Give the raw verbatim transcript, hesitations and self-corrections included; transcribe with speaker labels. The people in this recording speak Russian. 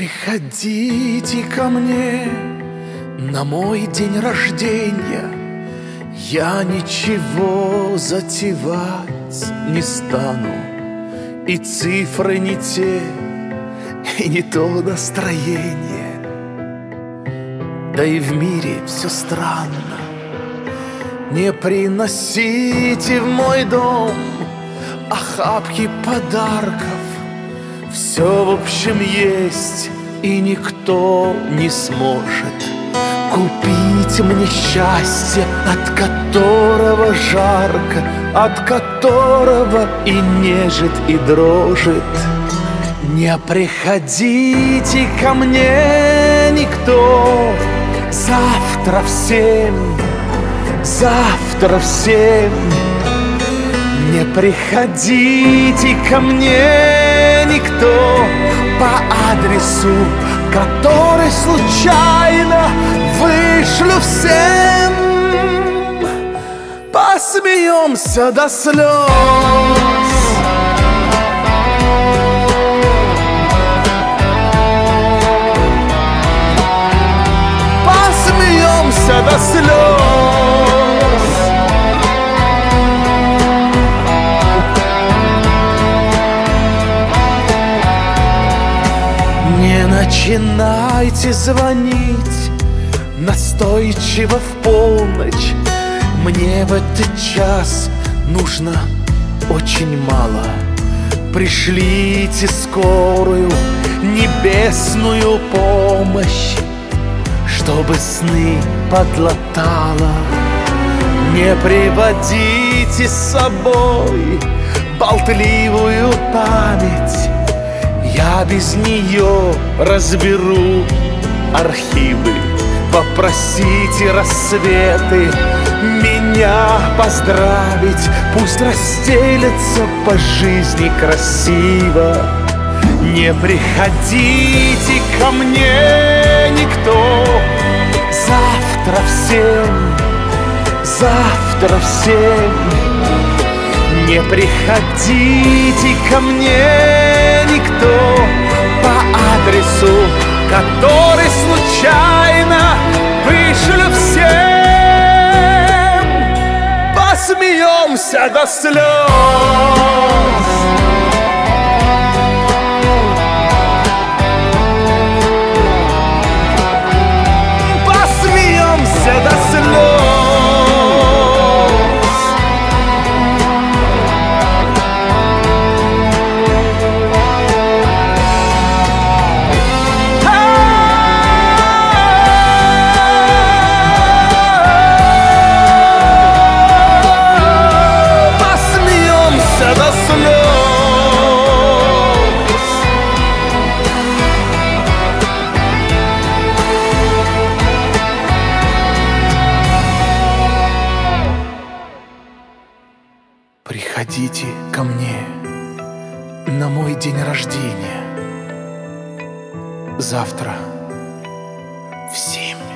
Speaker 1: приходите ко мне на мой день рождения. Я ничего затевать не стану, и цифры не те, и не то настроение. Да и в мире все странно. Не приносите в мой дом охапки подарков. Все в общем есть, и никто не сможет купить мне счастье, от которого жарко, от которого и нежит, и дрожит. Не приходите ко мне никто завтра в семь, завтра в семь. Не приходите ко мне никто по адресу, который случайно вышлю всем. Посмеемся до слез. Посмеемся до слез. Не начинайте звонить настойчиво в полночь. Мне в этот час нужно очень мало. Пришлите скорую небесную помощь, чтобы сны подлатала. Не приводите с собой болтливую память. Я без нее разберу архивы. Попросите рассветы меня поздравить. Пусть расстелятся по жизни красиво. Не приходите ко мне никто завтра в семь, завтра в семь. Не приходите ко мне никто по адресу, который случайно вышлю всем. Посмеемся до слез. Посмеемся до слез. Приходите ко мне на мой день рождения завтра в семь.